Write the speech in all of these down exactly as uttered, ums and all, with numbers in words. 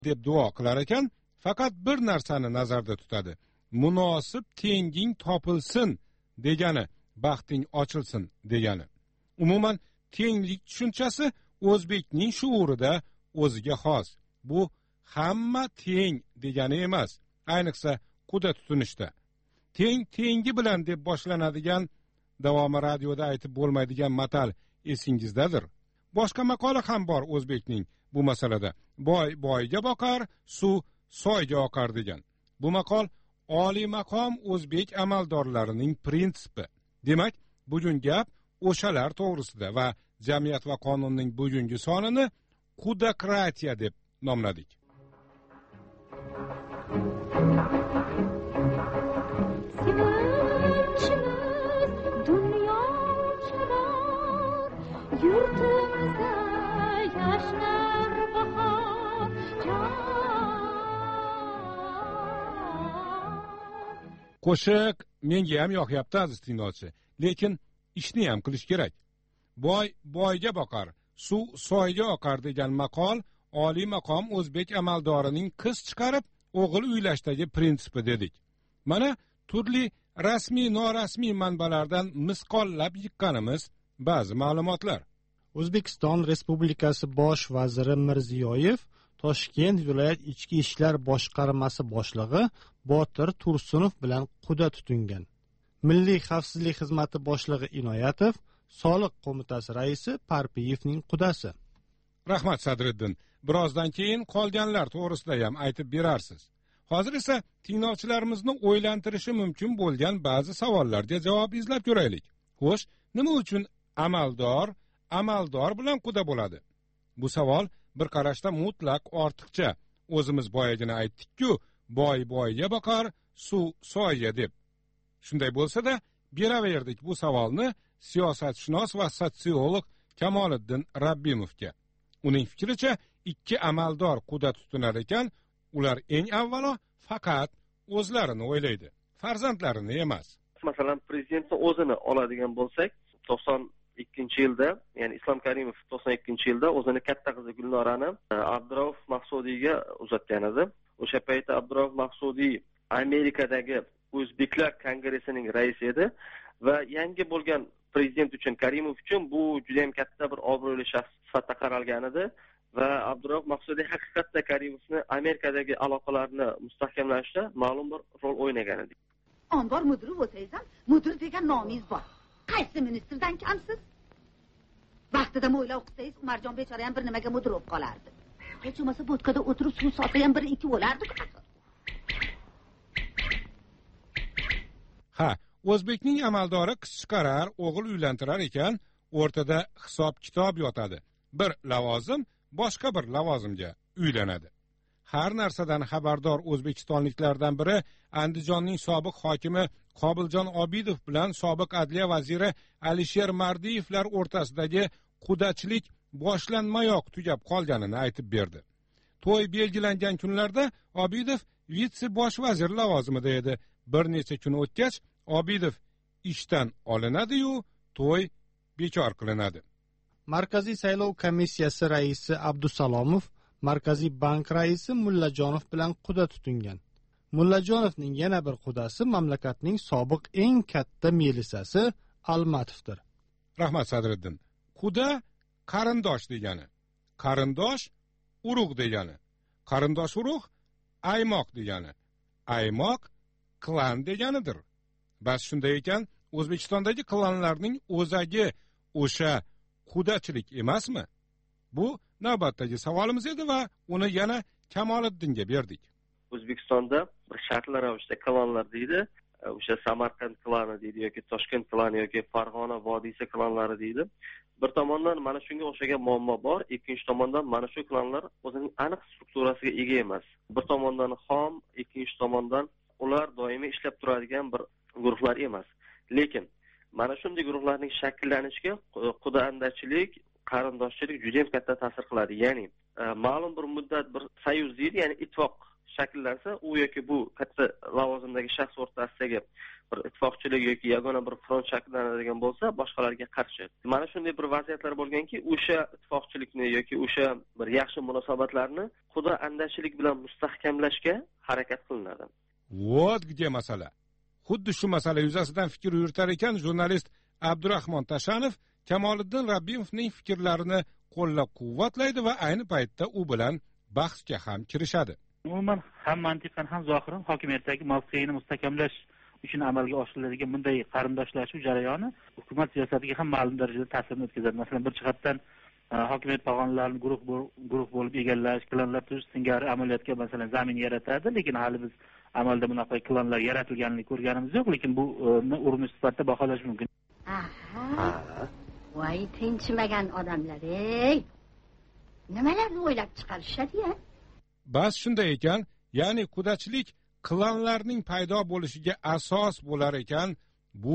deb duo qilar ekan, faqat bir narsani nazarda tutadi. Munosib tenging topilsin degani, baxting ochilsin degani. Umuman tenglik tushunchasi o'zbekning shuurida o'ziga xos. Bu hamma teng degani emas, ayniqsa quda tutunishda. Teng tengi bilan deb boshlanadigan, davomi radioda aytib bo'lmaydigan matal esingizdadir. Boshqa maqola ham bor o'zbekning bu masalada. Boy boyga boqar, suv soyga oqar degan. Bu maqol oliy maqom o'zbek amaldorlarining prinsipi. Demak, bugun gap o'shalar to'g'risida va jamiyat va qonunning bugungi sonini qudokratiya deb nomladik. Qo'shiq menga ham yoqyapti aziz tinglovchi, lekin ishni ham qilish kerak. Boy boyga boqar, suv soyga oqar degan maqol oliy maqom o'zbek amaldorining qiz chiqarib o'g'il uylashdagi prinsipi dedik. Mana turli rasmiy norasmiy manbalardan misqollab yiqqanimiz ba'zi ma'lumotlar. O'zbekiston Respublikasi bosh vaziri Mirziyoyev Toshkent viloyat ichki ishlar boshqarmasi boshlig'i Botir Tursunov bilan quda tutingan. Milliy xavfsizlik xizmati boshlig'i Inoyatov Soliq qo'mitasi raisi Parpiyevning qudasi. Rahmat Sadriddin. Birozdan keyin qolganlar to'g'risida ham aytib berarsiz. Hozir esa tinglovchilarimizni o'ylantirishi mumkin bo'lgan ba'zi savollarga javob izlab ko'raylik. Xo'sh, nima uchun amaldor amaldor bilan quda bo'ladi? Bu savol bir qarashda mutlaq ortiqcha. O'zimiz boyagina aytdik-ku, boy boyga boqar, suv soyga deb. Shunday bo'lsa-da, beraverdik bu savolni siyosatshunos va sotsiolog Kamoliddin Rabbimovga. Uning fikricha, ikki amaldor quda tutinar ekan, ular eng avvalo faqat o'zlarini o'ylaydi, farzandlarini emas. Masalan, prezidentni o'zini oladigan bo'lsak, to'qson ikkinchi yilda, ya'ni Islom Karimov to'qson ikkinchi yilda o'zini katta qizi Gulnorani Abdurauf Maqsudiyga uzatgan edi. O'sha paytda Abdurauf Maqsudiy Amerikadagi O'zbeklar kongressining raisi edi va yangi bo'lgan prezident uchun, Karimov uchun bu juda ham katta bir obro'li shaxs sifatida qaralgan edi va Abdurauf Maqsudiy haqiqatda Karimovni Amerikadagi aloqalarni mustahkamlashda ma'lum bir rol o'ynagan edi. Ombor mudiri bo'lsangiz ham, mudir degan nomingiz bor. Qaysi ministrdan kamsiz? Vaqtida mo'ylab o'qisangiz, Umarjon bechora ham bir nimaga mudir bo'lib qolardi. Hech bo'lmasa bo'tkada o'tirib suv sotsa ham bir ikki bo'lardi. Ha, o'zbekning amaldori qiz chiqarar, o'g'il uylantirar ekan, o'rtada hisob-kitob yotadi. Bir lavozim boshqa bir lavozimga uylanadi. Har narsadan xabardor o'zbekistonliklardan biri Andijonning sobiq hokimi Qobiljon Obidov bilan sobiq adliya vaziri Alisher Mardiyevlar o'rtasidagi qudachilik boshlanmayoq tugab qolganini aytib berdi. To'y belgilangan kunlarda Obidov vitse bosh vazir lavozimida edi. Bir necha kun o'tgach, Obidov ishdan olinadi-yu, to'y bekor qilinadi. Markaziy saylov komissiyasi raisi Abdusalomov Markaziy bank raisi Mullajonov bilan quda tutingan. Mullajonovning yana bir qudasi mamlakatning sobiq eng katta melisasi Almatovdir. Rahmat Sadriddin. Quda qarindosh degani. Qarindosh urug' degani. Qarindosh urug' aymoq degani. Aymoq klan deganidir. Bas shunday ekan, O'zbekistondagi klanlarning o'zagi o'sha qudachilik emasmi? Bu navbatdagi savolimiz edi va uni yana Kamoliddinga berdik. O'zbekistonda bir shartli ravishda klanlar deydi. O'sha Samarqand klani deydi yoki Toshkent klani yoki Farg'ona vodiysi klanlari deydi. Bir tomondan mana shunga o'xshagan muammo bor, ikkinchi tomondan mana shu klanlar o'zining aniq strukturasiga ega emas. Bir tomondan xom, ikkinchi tomondan ular doimiy ishlab turadigan bir guruhlar emas. Lekin mana shunday guruhlarning shakllanishiga qudandachilik, qarindoshchilik juda ham katta ta'sir qiladi. Ya'ni ma'lum bir muddat bir soyuz deydi, ya'ni ittifoq shakllansa, u yoki bu katta lavozimdagi shaxs o'rtasidagi bir ittifoqchilik yoki yagona bir front shakllanadigan bo'lsa, boshqalarga qarshi. Mana shunday bir vaziyatlar bo'lganki, o'sha ittifoqchilikni yoki o'sha bir yaxshi munosabatlarni xudo andachilik bilan mustahkamlashga harakat qilinadi. Вот где masala. Xuddi shu masala yuzasidan fikr yuritar ekan jurnalist Abdurahmon Tashanov Kamoliddin Rabbimovning fikrlarini qo'llab-quvvatlaydi va ayni paytda u bilan bahsga ham kirishadi. Umuman ham mantiqan ham zohiran hokimiyatdagi mavqeini mustahkamlash uchun amalga oshiriladigan bunday qarindoshlashuv jarayoni hukumat siyosatiga ham ma'lum darajada ta'sirini o'tkazadi. Masalan, bir jihatdan hokimiyat pog'onalarini guruh guruh bo'lib egallash, klanlar tuzish singari amaliyotga masalan zamin yaratadi, lekin hali biz amalda bunaqa klanlar yaratilganini ko'rganimiz yo'q, lekin bu urinish sifatida baholash mumkin. Aha. Voy tinchimagan odamlar, ey. Nimalarni o'ylab chiqarishadi-ya? Bas shunday ekan, ya'ni qudachilik klanlarning paydo bo'lishiga asos bo'lar ekan, bu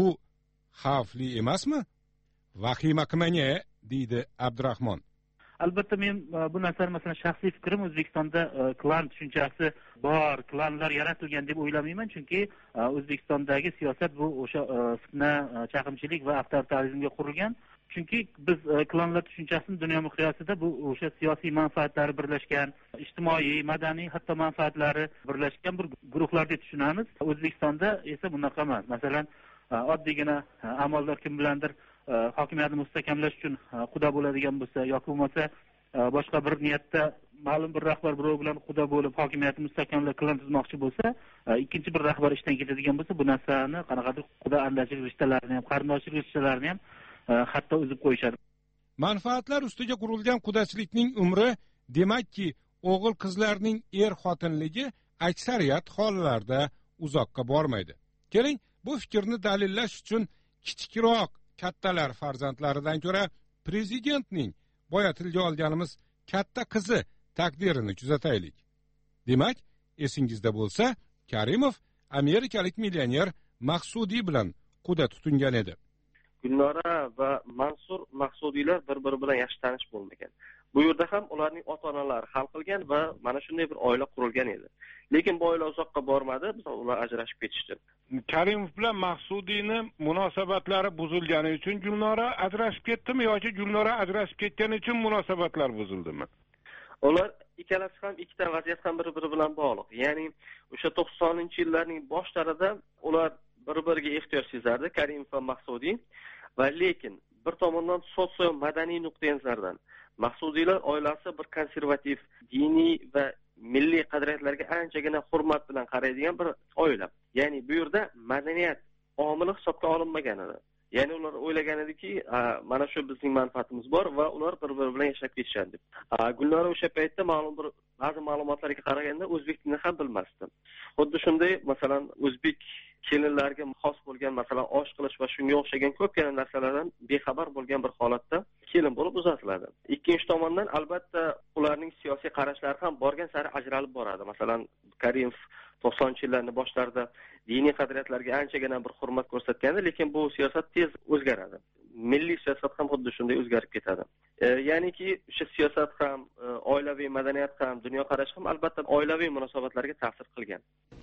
xavfli emasmi? Vahima qilmang, deydi Abdurahmon. Albatta men bu narsani masalan shaxsiy fikrim O'zbekistonda klan tushunchasi bor, klanlar yaratilgan deb o'ylamayman, chunki O'zbekistondagi siyosat bu o'sha fitna, chaqimchilik va avtoritarizmga qurilgan. Chunki biz klanlar tushunchasini dunyo miqyosida bu o'sha siyosiy manfaatlari birlashgan, ijtimoiy, madaniy, hatto manfaatlari birlashgan bir guruhlar deb tushunamiz. O'zbekistonda esa bunaqa emas. Masalan, oddiygina amaldor kim bilandir hokimiyatni mustahkamlash uchun xudo bo'ladigan bo'lsa yoki bo'lmasa boshqa bir niyatda ma'lum bir rahbar birov bilan xudo bo'lib hokimiyatni mustahkamlab klan tuzmoqchi bo'lsa, ikkinchi bir rahbar ishdan ketadigan bo'lsa, bu narsani qanaqadir xudo andachilik rishtalarini ham, qarindoshchilik rishtalarini ham hatto uzib qo'yishadi. Manfaatlar ustiga qurilgan qudachilikning umri, demakki, o'g'il qizlarning er xotinligi aksariyat hollarda uzoqqa bormaydi. Keling, bu fikrni dalillash uchun kichikroq kattalar farzandlaridan ko'ra prezidentning boya tilga olganimiz katta qizi taqdirini kuzataylik. Demak, esingizda bo'lsa, Karimov amerikalik millioner Maqsudiy bilan quda tutingan edi. Gulnora va Mansur Maqsudiylar bir-biri bilan yaxshi tanish bo'lmagan. Bu yerda ham ularning ota-onalari hal qilgan va mana shunday bir oila qurilgan edi. Lekin bu oila uzoqqa bormadi, ular ajrashib ketishdi. Karimov bilan Maqsudiyning munosabatlari buzilgani uchun Gulnora ajrashib ketdimi yoki Gulnora ajrashib ketgani uchun munosabatlar buzildimi? Ular ikkalasi ham ikkita vaziyat ham bir-biri bilan bog'liq. Ya'ni o'sha to'qsoninchi yillarning boshlarida ular bir-biriga ehtiyoj sezardi, Karimov va Maqsudiy, va lekin bir tomondan sosial madaniy nuqtai nazardan Maqsudiylar oilasi bir konservativ, diniy va milliy qadriyatlarga anchagina hurmat bilan qaraydigan bir oila. Ya'ni bu yerda madaniyat omili hisobga olinmagan edi. Ya'ni ular o'ylagan ediki, mana shu bizning manfaatimiz bor va ular bir-biri bilan yashab ketishadi deb. Gulnora o'sha paytda ma'lum bir ba'zi ma'lumotlarga qaraganda o'zbek tilini ham bilmasdi. Xuddi shunday, masalan, o'zbek kelinlarga xos bo'lgan, masalan, osh qilish va shunga o'xshagan ko'pgina narsalardan bexabar bo'lgan bir holatda kelin bo'lib uzatiladi. Ikkinchi tomondan albatta ularning siyosiy qarashlari ham borgan sari ajralib boradi. Masalan, Karimov to'qsoninchi yillarning boshlarida diniy qadriyatlarga anchagina bir hurmat ko'rsatgandi, lekin bu siyosat tez o'zgaradi. Milliy siyosat ham xuddi shunday o'zgarib ketadi. E, ya'niki o'sha siyosat ham, e, oilaviy madaniyat ham, dunyo qarash ham albatta oilaviy munosabatlarga ta'sir qilgan.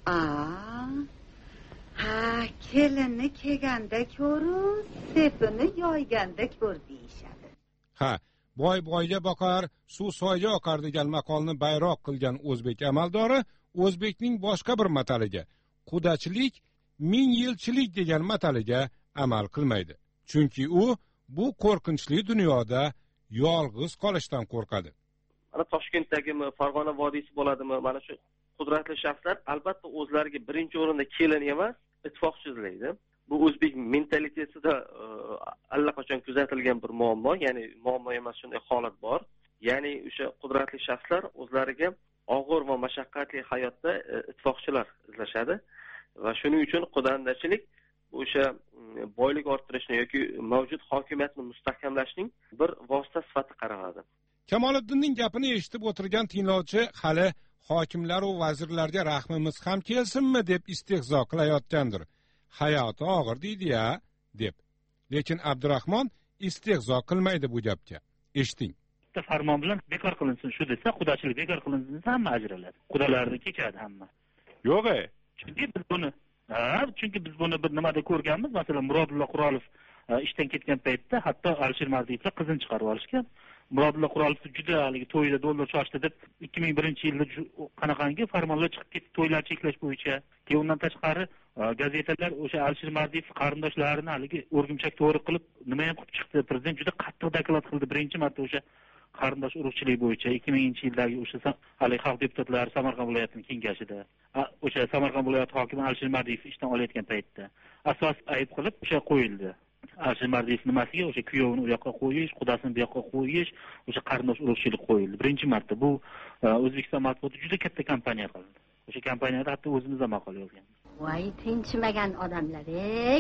Aa, ha, kelinni kelganda ko'ru, sepini yoyganda ko'r deyishadi. Ha, boy boyga boqar, suv soyga oqar degan maqolni bayroq qilgan o'zbek amaldori o'zbekning boshqa bir mataliga, qudachilik ming yilchilik degan mataliga amal qilmaydi. Chunki u bu qo'rqinchli dunyoda yolg'iz qolishdan qo'rqadi. Mana Toshkentdagimi, Farg'ona vodiysi bo'ladimi, mana shu qudratli shaxslar albatta o'zlariga birinchi o'rinda kelin emas, ittifoqchi izlaydi. Bu o'zbek mentalitetida uh, allaqachon kuzatilgan bir muammo, ya'ni muammo emas, shunday holat bor. Ya'ni o'sha qudratli shaxslar o'zlariga og'ir va mashaqqatli hayotda uh, ittifoqchilar izlashadi va shuning uchun qudandachilik o'sha boylik orttirishni yoki mavjud hokimiyatni mustahkamlashning bir vosita sifatida qaraladi. Kamoliddinning gapini eshitib o'tirgan tinglovchi hali hokimlar va vazirlarga rahmimiz ham kelsinmi deb istehzo qilayotgandir. Hayoti og'ir deydi-ya deb. Lekin Abdurahmon istehzo qilmaydi bu gapga. Eshiting. bitta farmon bilan bekor qilinsin shu desa, qudachilik bekor qilinsin desa hamma ajraladi. Qudalarni kechadi hamma. Yo'q e. Chunki biz buni, ha, chunki biz buni bir nimada ko'rganmiz. Masalan, Murodullo Qurolov ishdan ketgan paytda hatto Alisher Mardiyevlar qizini chiqarib olishgan. Murodullo Qurolov juda haligi to'yda dollar shoshdi deb ikki ming birinchi yilda qanaqangi farmonlar chiqib ketdi to'ylar cheklash bo'yicha. Keyin undan tashqari gazetalar o'sha Alisher Mardiyev qarindoshlarini haligi o'rgimchak to'g'ri qilib nima ham qilib chiqdi. Prezident juda qattiq doklad qildi birinchi marta o'sha qarindosh urug'chilik bo'yicha ikki minginchi yildagi o'sha haligi xalq deputatlari Samarqand viloyatining kengashida o'sha Samarqand viloyati hokimi Alisher Mardiyev ishdan olayotgan paytda asos ayb qilib o'sha qo'yildi. Alisher Mardiyev nimasiga o'sha kuyovini u yoqqa qo'yish, qudasini bu yoqqa qo'yish, o'sha qarindosh urug'chilik qo'yildi. Birinchi marta bu O'zbekiston matbuoti juda katta kampaniya qildi. O'sha kampaniyada hatto o'zimiz ham maqola yozganmiz. Voy, tinchimagan odamlar, ey.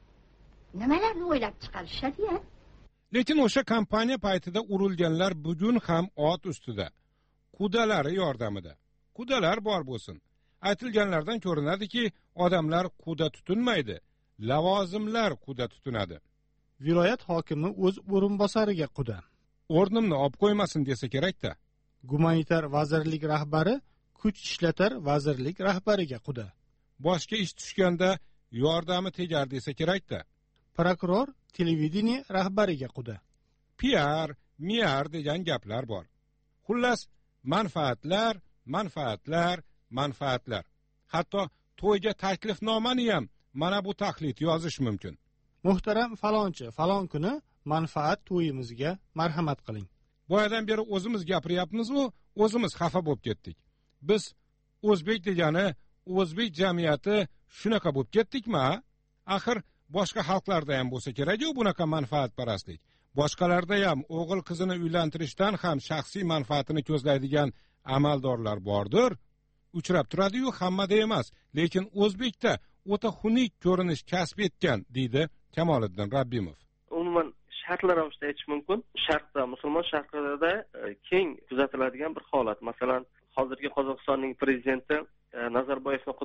Nimalarni o'ylab chiqarishadi-ya? Lekin o'sha kampaniya paytida urilganlar bugun ham ot ustida, qudalari yordamida. Qudalar bor bo'lsin. Aytilganlardan ko'rinadiki, odamlar quda tutunmaydi. Lavozimlar quda tutunadi. Viloyat hokimi o'z o'rinbosariga quda. O'rnimni olib qo'ymasin desa kerak-da. Gumanitar vazirlik rahbari kuch ishlatar vazirlik rahbariga quda. Boshqa ish tushganda yordami tegar desa kerak-da. Prokuror televideniye rahbariga quda. P R, M R degan gaplar bor. Xullas, manfaatlar, manfaatlar, manfaatlar. Hatto to'yga taklifnomani ham mana bu taxlit yozish mumkin. Muhtaram falonchi, falon kuni manfaat to'yimizga marhamat qiling. Boyadan beri o'zimiz gapiryapmiz-ku, o'zimiz xafa bo'lib ketdik. Biz o'zbek degani, o'zbek jamiyati shunaqa bo'lib ketdikmi? Axir boshqa xalqlarda ham bo'lsa kerak-ku bunaqa manfaatparastlik. Boshqalarda ham o'g'il qizini uylantirishdan ham shaxsiy manfaatini ko'zlaydigan amaldorlar bordir. Uchrab turadi-yu, hammada emas, lekin o'zbekda o'ta xunuk ko'rinish kasb etgan, deydi Kamoliddin Rabbimov. Umuman shartlar ravishda aytish mumkin. Sharqda, musulmon sharqida keng kuzatiladigan bir holat. Masalan, hozirgi Qozog'istonning prezidenti Nazarboyevni